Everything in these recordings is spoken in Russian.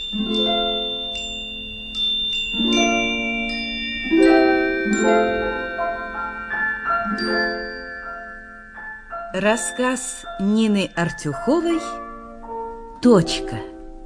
Рассказ Нины Артюховой «Точка».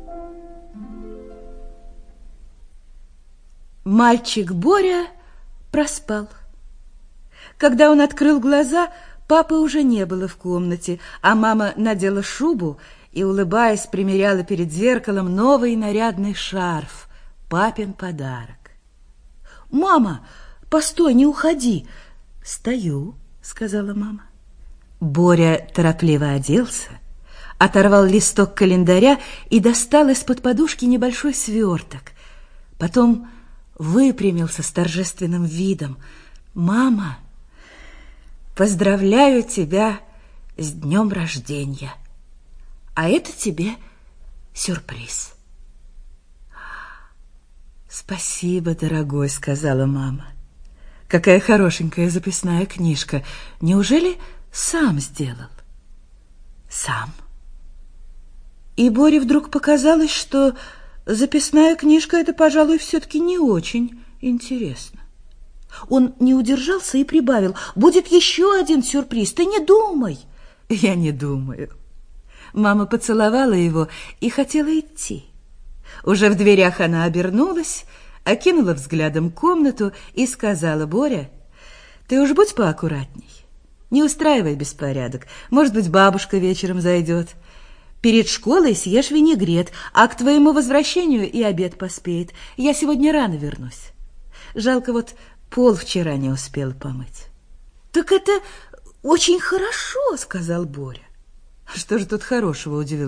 Мальчик Боря проспал. Когда он открыл глаза, папы уже не было в комнате, а мама надела шубу и, улыбаясь, примеряла перед зеркалом новый нарядный шарф, папин подарок. «Мама, постой, не уходи!» «Стою», — сказала мама. Боря торопливо оделся, оторвал листок календаря и достал из-под подушки небольшой сверток. Потом выпрямился с торжественным видом. «Мама, поздравляю тебя с днем рождения, а это тебе сюрприз». «Спасибо, дорогой», — сказала мама. «Какая хорошенькая записная книжка. Неужели сам сделал?» «Сам». И Боре вдруг показалось, что записная книжка — это, пожалуй, все-таки не очень интересно. Он не удержался и прибавил: «Будет еще один сюрприз, ты не думай». «Я не думаю». Мама поцеловала его и хотела идти. Уже в дверях она обернулась, окинула взглядом комнату и сказала: «Боря, ты уж будь поаккуратней. Не устраивай беспорядок. Может быть, бабушка вечером зайдет. Перед школой съешь винегрет, а к твоему возвращению и обед поспеет. Я сегодня рано вернусь. Жалко, вот пол вчера не успела помыть». «Так это очень хорошо», — сказал Боря. «Что же тут хорошего?» — удивился